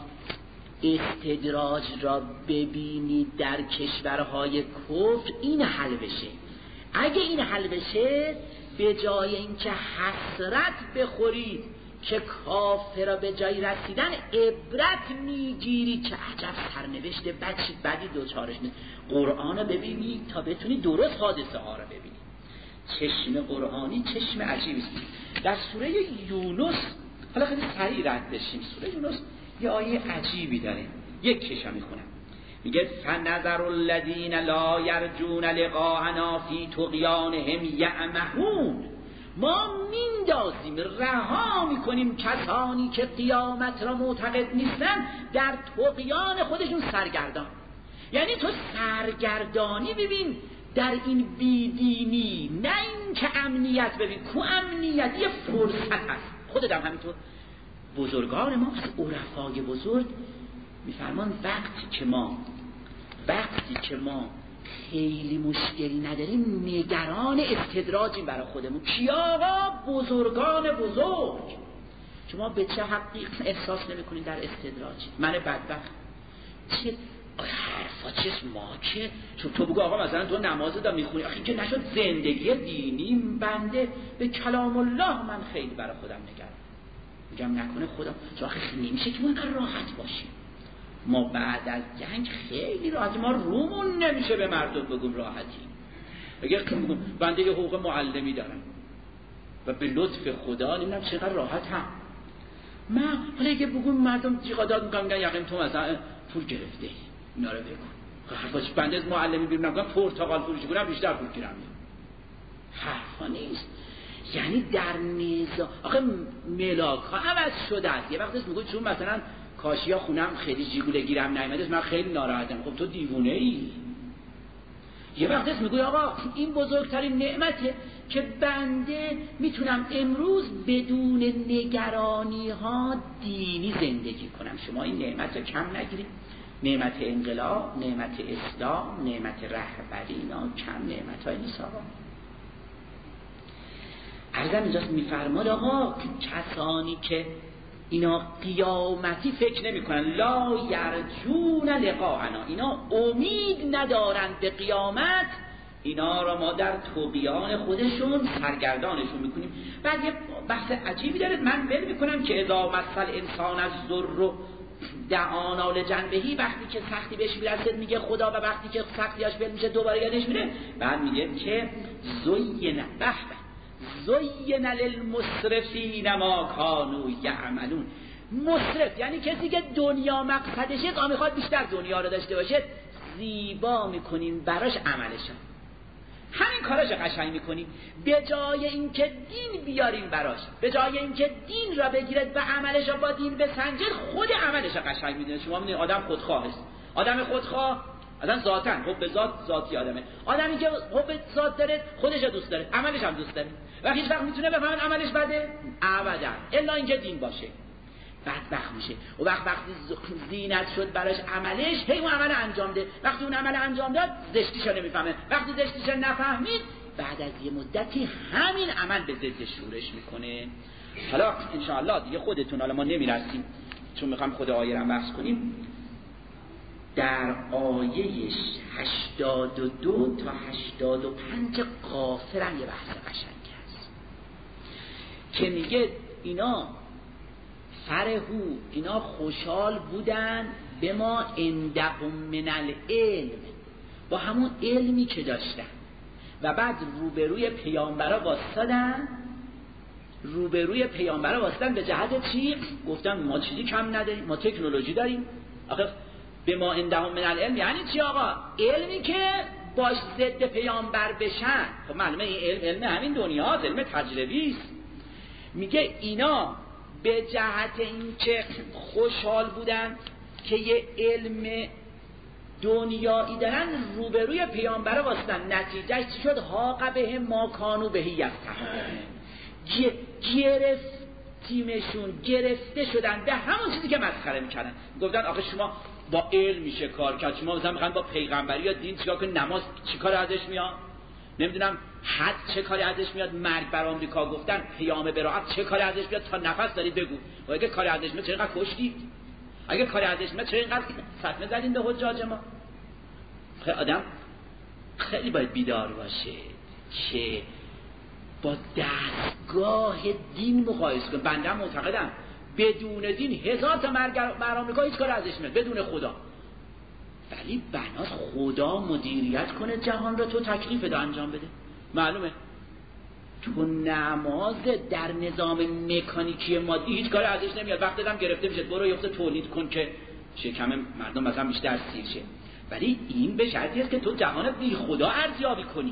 استدراج را ببینید در کشورهای کفر این حل بشه. اگه این حل بشه به جای اینکه حسرت بخورید که کافر به جای رسیدن عبرت میگیرید که عجب سرنوشت بچی بدی دوچارش میشه. قرآن رو ببینید تا بتونید درست حادثه ها رو ببینید. چشم قرآنی چشم عجیبی است. در سوره یونس، حالا خیلی سریع رد بشیم، سوره یونس یه آیه عجیبی داره، یک کشا میخونم. میگه فنظر الذین لا یرجون لقاءنا فی طغیانهم یعمهون. ما میندازیم، رها میکنیم کسانی که قیامت را معتقد نیستن در طغیان خودشون سرگردان. یعنی تو سرگردانی ببین در این بیدینی، نه این که امنیت ببین. کو امنیت؟ یه فرصت هست. خودت هم همینطور. بزرگان ما از عرفای بزرگ میفرمان وقتی که ما وقتی که ما خیلی مشکلی نداریم نگران استدراجیم برای خودمون. کیا آقا؟ بزرگان بزرگ. شما به چه حقی احساس نمی‌کنید در استدراج؟ من بدبخت چه حرفا چیست ما که چون تو بگو آقا مثلا تو نماز دا میخونی، آخه که نشد زندگی دینی بنده به کلام الله من خیلی برای خودم نگرم. میگم نکنه خدا چون آخه نمیشه که ما اینقدر راحت باشیم. ما بعد از جنگ خیلی راحت، ما رومون نمیشه به مردم بگم راحتی. اگر بگم بنده یه حقوق معلمی دارم و به لطف خدا نمیدونم چقدر راحت هم من، حالا اگه بگم مردم جیغادات میکنم میگن یقین تو مثلا پول گرفته ای اینا رو بگو. حرفاش بنده از معلمی بیرون نمیگم پرتقال فروشی کنم بیشتر پول گیرم. حرفا نیست. یعنی در نظام آخه ملاک ها عوض شده است. یه وقتی میگه چون مثلا کاشیا خونم خیلی جیگوله گیرم نیامده من خیلی ناراحتم. خب تو دیوونه ای. یه وقتی میگه آقا این بزرگترین نعمته که بنده میتونم امروز بدون نگرانی ها دینی زندگی کنم. شما این نعمت رو کم نگیرید. نعمت انقلاب، نعمت اسلام، نعمت رهبری، اینا کم نعمت های نیست آقا. عرضم اینجاست میفرماد آقا کسانی که اینا قیامتی فکر نمی کنن، لا یرجون لقاءنا، اینا امید ندارند به قیامت، اینا را ما در طغیان خودشون سرگردانشون میکنیم. بعد یه بحث عجیبی داره من بل میکنم که اذا مثل انسان از ذر دعانا لجنبهی، وقتی که سختی بهش میرسه میگه خدا و وقتی که سختیاش بل میشه دوباره یادش میره. بعد میگه که زین بحبه زین للمسرفین ما کانوا یعملون. مسرف یعنی کسی که دنیا مقصدشه تا میخواد بیشتر دنیا رو داشته باشه، زیبا میکنیم براش عملشو، همین کاراش قشنگ میکنیم. به جای اینکه دین بیاریم براش، به جای اینکه دین را بگیرد و عملش را با دین بسنجد، خود عملش را قشنگ میدونه. شما میدونید آدم خودخواه است. آدم خودخواه اصلا ذاتاً حب ذات ذاتی آدمه. آدمی که حب ذات داره خودش رو دوست داره، عملش هم دوست داره. و هیچ وقت میتونه بفهمه عملش بده ابدا الا اینکه دین باشه. بدبخت میشه. و وقت وقتی زینت شد براش عملش، هی اون عمل انجام ده. وقتی اون عمل انجام داد زشتیشو نمیفهمه. وقتی زشتیشو نفهمید بعد از یه مدتی همین عمل به ضد شورش میکنه. حالا ان شاء الله دیگه خودتون، حالا ما نمیرسیم چون میخوام خود آیه رو بحث کنیم. در آیه هشتاد و دو تا هشتاد و پنج غافر هم یه بحث قشنگی هست که میگه اینا فرحو، اینا خوشحال بودن به ما عندهم من العلم، با همون علمی که داشتن، و بعد روبروی پیامبرا واسطادن روبروی پیامبرا واسطادن به جهت چی؟ گفتن ما چیزی کم نداریم، ما تکنولوژی داریم. آخه به ما عندهم من العلم یعنی چی آقا؟ علمی که باش ضد پیامبر بشن. خب معلومه این علم علم همین دنیاست، علم تجربی است. میگه اینا به جهت اینکه خوشحال بودن که یه علم دنیایی دارن روبروی پیامبر واسطن، نتیجهش چی شد؟ حاق به ما کانوا به یفترون، گرفتیمشون، گرفته شدن به همون چیزی که مسخره میکردن. گفتن آخه شما با علم میشه کار کرد، شما مثلا میخواین با پیغمبری یا دین چیکار کنید؟ نماز چیکار ازش میاد؟ نمیدونم حد چه کاری ازش میاد؟ مرگ بر آمریکا گفتن قیام براعت چه کاری ازش میاد؟ تا نفس دارید بگو. و اگه کاری ازش میاد چرا اینقدر کشتید؟ اگه کاری ازش میاد چرا اینقدر صدمه زدین به حجاج ما؟ خیلی آدم خیلی باید بیدار باشه که با دستگاه دین مقایسه کنه. بنده معتقدم بدون دین هزار تا مرگ بر آمریکا هیچ کاری ازش میاد، بدون خدا. ولی بناس خدا مدیریت کنه جهان را، تو تکلیف ده انجام بده. معلومه تو نماز در نظام مکانیکی مادی هیچ کاری ازش نمیاد، وقتی هم گرفته میشه برو یه تولید کن که شکم مردم مثلا بیشتر سیر شه. ولی این به شرطی است که تو جهان بی خدا ارزیابی کنی.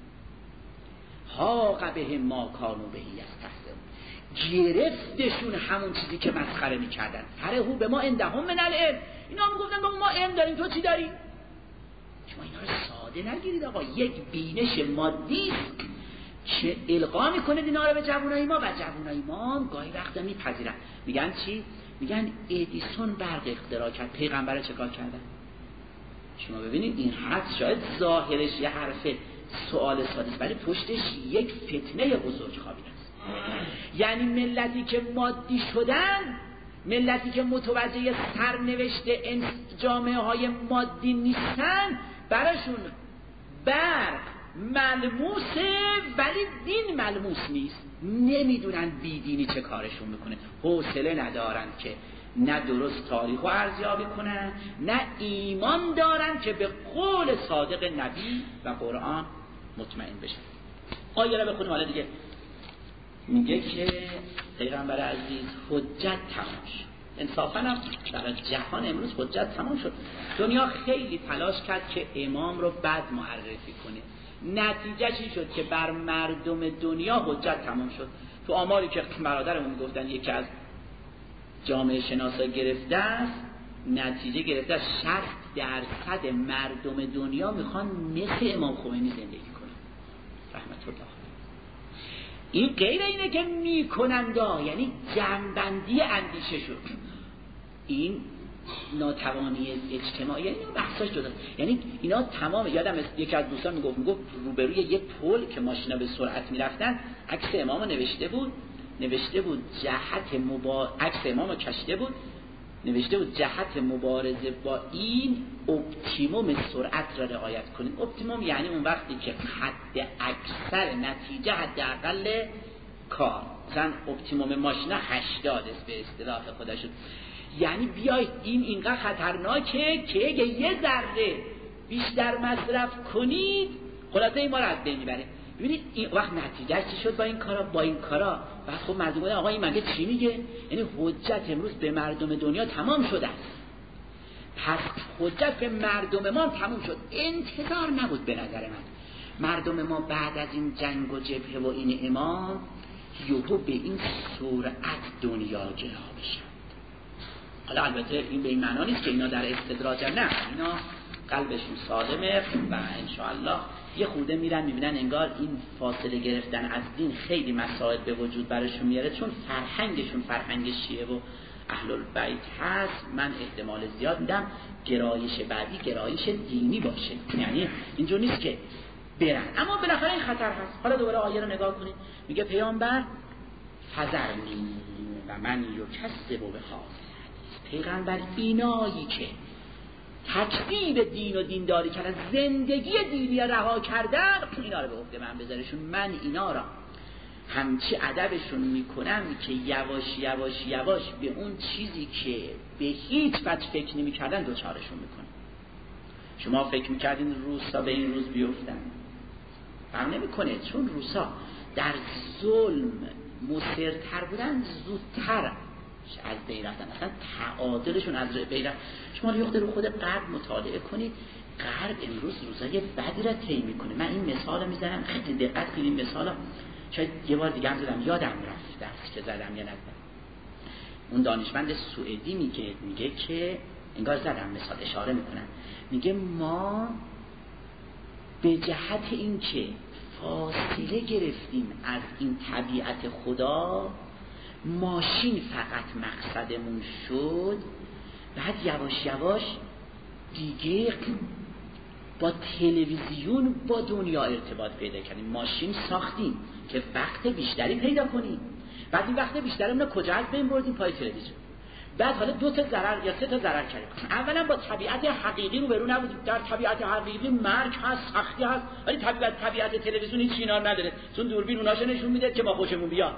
حاق به ما کانوا به یفترون، گرفتشون همون چیزی که مسخره میکردن. فرحوا به ما عندهم من العلم، اینا هم گفتن ما علم داریم تو چی داری؟ شما اینا رو ساده نگیرید آقا، یک بینش مادی که القا میکنه اینا رو به جوانای ما، و جوانای ما گاهی وقتا میپذیرن. میگن چی؟ میگن ادیسون برق اختراع کرد، پیغمبر چه کار کردن؟ شما ببینید این حرف شاید ظاهرش یه حرف سوال ساده است، ولی پشتش یک فتنه بزرگ خوابیده است. یعنی ملتی که مادی شدن، ملتی که متوجه سرنوشت جامعه های مادی نیستن، براشون برق ملموسه ولی دین ملموس نیست. نمیدونن بیدینی چه کارشون میکنه، حوصله ندارن که نه درست تاریخ رو ارزیابی کنن، نه ایمان دارن که به قول صادق نبی و قرآن مطمئن بشن. آیه را بخونیم حالا دیگه. میگه که پیغمبر عزیز حجت تمام شد. انصافاً هم در جهان امروز حجت تمام شد. دنیا خیلی تلاش کرد که امام رو بد معرفی کنه، نتیجهش این شد که بر مردم دنیا حجت تمام شد. تو آماری که برادرمون گفتن یکی از جامعه شناسا گرفته است، نتیجه گرفته است شصت درصد مردم دنیا میخوان مثل امام خمینی زندگی کنن رحمت الله. این غیر اینه که میکنندا، یعنی جنبندی اندیشه شد. این ناتوانی اجتماعی، یعنی بحثاش جدا. یعنی اینا تمام، یادم یکی از دوستان میگفت میگفت روبروی یه پل که ماشینا به سرعت میرفتن، عکس امامو نوشته بود نوشته بود جهت مبا... عکس امامو کشیده بود، نوشته بود جهت مبارزه با این اپتیموم سرعت را رعایت کنید. اپتیموم یعنی اون وقتی که حد اکثر نتیجه حداقل کار، مثلا اپتیموم ماشینا هشتاد است به اصطلاح خدا شد. یعنی بیاید این اینقدر خطرناکه که اگه یه ذره بیشتر مصرف کنید خلاصه این ما رو از بین میبره. ببینید این وقت نتیجه چی شد با این کارا با این کارا بعد خب مردم گفتن آقا این مگه چی میگه؟ یعنی حجت امروز به مردم دنیا تمام شده است. پس حجت به مردم ما تمام شد. انتظار نبود به نظر من مردم ما بعد از این جنگ و جبهه و این امام یهو به این سرعت دنیا جلا بشن. حالا البته این به این معنا نیست که اینا در استدراجن، نه، اینا قلبشون سالمه و انشاءالله یه خورده میرن میبینن انگار این فاصله گرفتن از دین خیلی مسائل به وجود براشون میاره، چون فرهنگشون فرهنگ شیعه و اهل البیت هست. من احتمال زیاد میدم گرایش بعدی گرایش دینی باشه، یعنی اینجور نیست که برن، اما بالاخره این خطر هست. حالا دوباره آیه رو نگاه کنید، میگه پیامبر فذرنی و من یکذب بهذا، پیغمبر اینایی که تکذیب دین و دینداری کردن، زندگی دینی رها کردن، اینا رو به عهده من بذارشون. من اینا را همچی ادبشون میکنم که یواش یواش یواش به اون چیزی که به هیچ وجه فکر نمیکردن دوچارشون میکنم. شما فکر میکردین روسا به این روز بیفتن؟ فهم نمیکنه، چون روسا در ظلم مصرتر بودن زودتر از بین رفتن، اصلا تعادلشون از بین رفت. شما یه رو خود غرب مطالعه کنید، غرب امروز روزای بدی را طی میکنه. من این مثال میزنم خیلی دقت کنید، این مثالا شاید یه بار دیگه هم زدم یادم رفت درس که زدم یا نزدم. اون دانشمند سوئدی میگه میگه که انگار زدم مثال اشاره میکنم، میگه ما به جهت این که فاصله گرفتیم از این طبیعت خدا، ماشین فقط مقصدمون شد، بعد یواش یواش دیگه با تلویزیون با دنیا ارتباط پیدا کردیم. ماشین ساختیم که وقت بیشتری پیدا کنیم، بعد این وقت بیشتری اون کجا از بین بردیم؟ پای تلویزیون. بعد حالا دو تا ضرر یا سه تا ضرر کردیم. اولا با طبیعت حقیقی رو برو نبودیم. در طبیعت حقیقی مرگ هست، سختی هست، ولی طبیعت طبیعت تلویزیون هیچ اینا نداره، چون دوربین اوناشو نشون میده که ما خوشمون بیاد.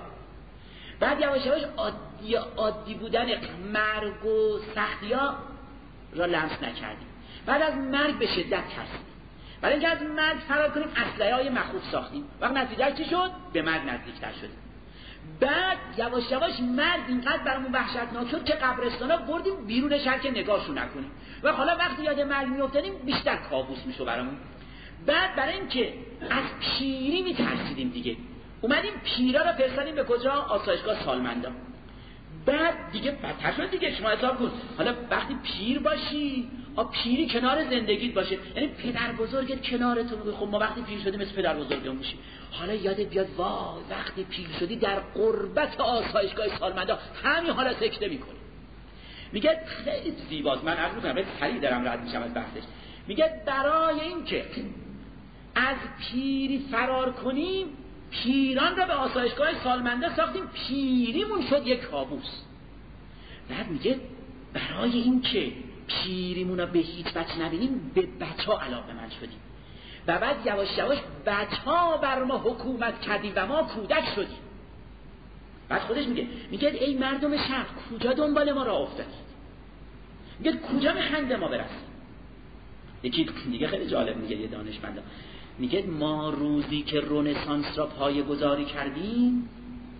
بعد یواش یواش عادی عادی بودن مرگ و سختی‌ها را لمس نکردیم. بعد از مرگ به شدت ترسیدیم. برای اینکه از مرگ فرار کنیم اسلحه‌های مخوف ساختیم. وقت نتیجه چی شد؟ به مرگ نزدیکتر شدیم. بعد یواش یواش مرگ اینقدر برامون وحشتناک شد که قبرستانا بردیم بیرون شهر که نگاهشو نکنیم. و حالا وقتی یاد مرگ میافتادیم بیشتر کابوس میشد برامون. بعد برای اینکه از پیری میترسیدیم دیگه، اومدیم پیرا رو فرستادیم به کجا؟ آسایشگاه سالمندا. بعد دیگه بدتر شد دیگه. شما حساب کن حالا وقتی پیر باشی، آ پیری کنار زندگیت باشه، یعنی پدر بزرگت کنارتون. خب ما وقتی پیر شدیم مثل پدر بزرگمون میشیم. حالا یادت بیاد وای وقتی پیر شدی در قربت آسایشگاه سالمندا همین حالا سکته میکنی. میگه خیلی زیباست، من عرض میکنم سریع دارم رد میشم از بحثش. میگه برای اینکه از پیری فرار کنیم پیران را به آسایشگاه سالمندا ساختیم، پیریمون شد یک کابوس. بعد میگه برای این که پیریمون را به هیچ وجه نبینیم به بچه ها علاقه من شدیم و بعد یواش یواش بچه ها بر ما حکومت کردیم و ما کودک شدیم. بعد خودش میگه میگه ای مردم شهر کجا دنبال ما را افتادید؟ میگه کجا میخنده ما برسیم؟ یکی دیگه خیلی جالب میگه یه دانشمند میگه ما روزی که رنسانس را پایه گذاری کردیم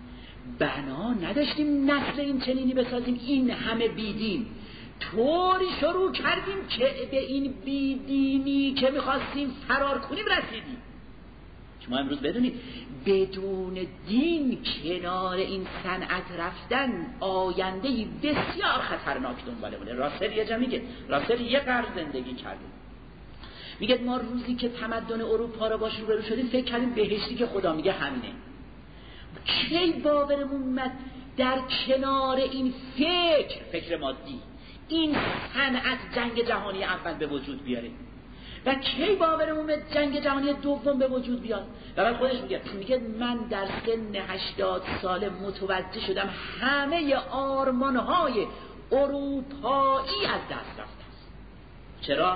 بنا نداشتیم نسل این چنینی بسازیم، این همه بیدین طوری شروع کردیم که به این بیدینی که میخواستیم فرار کنیم رسیدیم. شما امروز بدونید بدون دین کنار این صنعت رفتن آیندهی بسیار خطرناک دنباله بوده. راسل یه جا میگه، راسل یه قرن زندگی کرده، میگه ما روزی که تمدن اروپا را باش روبرو شدیم فکر کردیم بهشتی که خدا میگه همینه. کی باورمون اومد در کنار این فکر فکر مادی این صنعت جنگ جهانی اول به وجود بیاره و کی باورمون اومد جنگ جهانی دوم به وجود بیاد؟ و بعد خودش میگه میگه من در سن هشتاد ساله متوجه شدم همه آرمانهای اروپایی از دست رفته است. چرا؟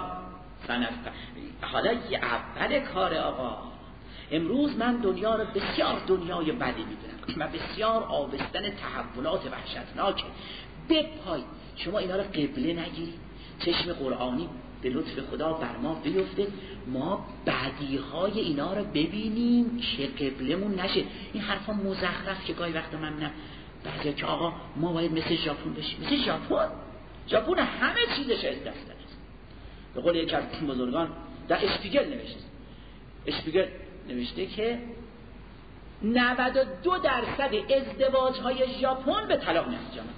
حالا یه اول کار آقا امروز من دنیا رو بسیار دنیای بدی میدونم و بسیار آبستن تحولات وحشتناکه. بپای شما اینا رو قبله نگیرید، چشم قرآنی به لطف خدا بر ما بیفته، ما بدیهای اینا رو ببینیم که قبلمون نشه. این حرفا مزخرف که گاهی وقتا من میبینم بعضیا که آقا ما باید مثل ژاپن بشیم. مثل ژاپن؟ ژاپن همه چیزش از دست داده. به قول یکی از بزرگان در اشپیگل نوشته اشپیگل نوشته که نود و دو درصد ازدواج‌های ژاپن به طلاق می‌انجامند.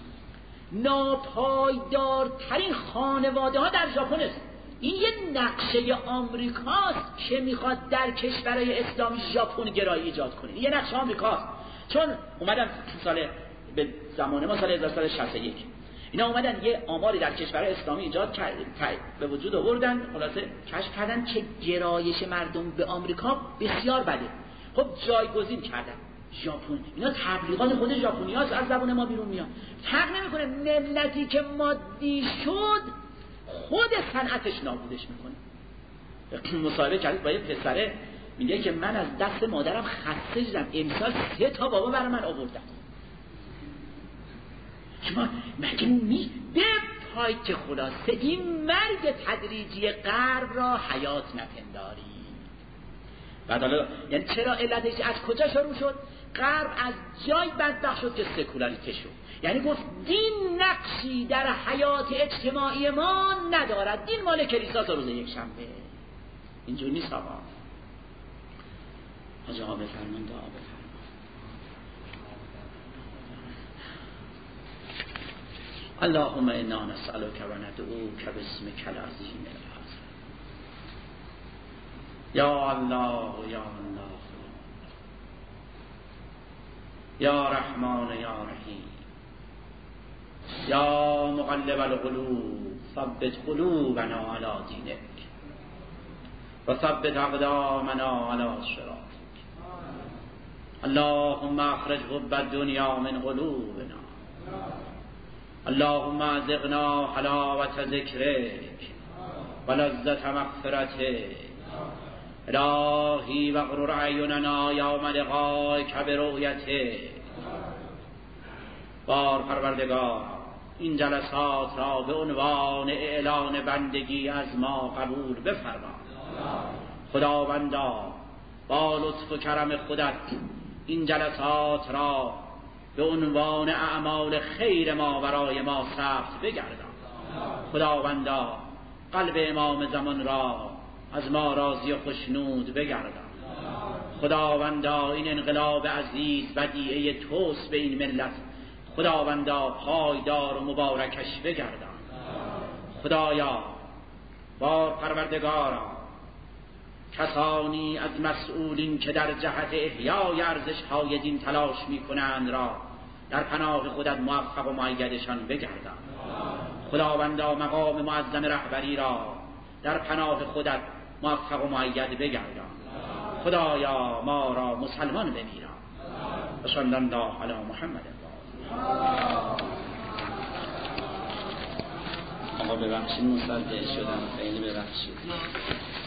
ناپایدارترین خانواده ها در ژاپن است. این یه نقشه آمریکاست که میخواد در کشورهای اسلامی ژاپن گرایی ایجاد کنه. این یه نقشه آمریکاست. چون اومدن سال به زمان ما سال هزار و سیصد و شصت و یک اینا اومدن یه آماری در کشورهای اسلامی ایجاد کرد، به وجود آوردن، خلاصه کشف کردن که گرایش مردم به آمریکا بسیار بده. خب جایگزین کردن ژاپن. اینا تبلیغات خود ژاپنیاست از زبان ما بیرون میاد. فرق نمیکنه ملتی که مادی شد خود صنعتش نابودش میکنه. مصاحبه کردید با یه پسره میگه که من از دست مادرم خسته شدم، امسال سه تا بابا برای من آوردن. شما مگه می بپای که خلاصه این مرگ تدریجی غرب را حیات نپنداری. بعد حالا یعنی چرا علتش از کجا شروع شد؟ غرب از جای بدبخت شد که سکولاریته شد. یعنی گفت دین نقشی در حیات اجتماعی ما ندارد، دین مال کلیسا تا روز یک شنبه. اینجور نیست آقا. حاجی آقا بفرمان، دعا بفرمان. اللهم انا نسألك و ندعوك باسمك العظیم العظیم. یا الله یا الله یا رحمان یا رحیم یا مقلب القلوب ثبت قلوبنا علی دینک و ثبت اقدامنا علی صراطک. اللهم اخرج حب الدنیا من قلوبنا، اللهم ازغنا حلاوة ذکرک و لذت مغفرتک. الهی وغرر اعیننا یوم لقائک برؤیتک. بار پروردگار این جلسات را به عنوان اعلان بندگی از ما قبول بفرما. خداوندا با لطف و کرم خودت این جلسات را به عنوان اعمال خیر ما برای ما ثبت بگردان. خداوندا قلب امام زمان را از ما راضی و خوشنود بگردان. خداوندا این انقلاب عزیز بدیعه توست به این ملت، خداوندا پایدار و مبارکش بگردان. خدایا بار پروردگارا کسانی از مسئولین که در جهت احیای ارزش‌های دین تلاش می‌کنند را در پناه خودت موفق و مؤیدشان بگردان. خداوندا مقام معظم رهبری را در پناه خودت موفق و مؤید بگردان. خدایا ما را مسلمان بمیران. و صلی الله علی محمد. آقا ببخشید مصدق شدم، خیلی ببخشید.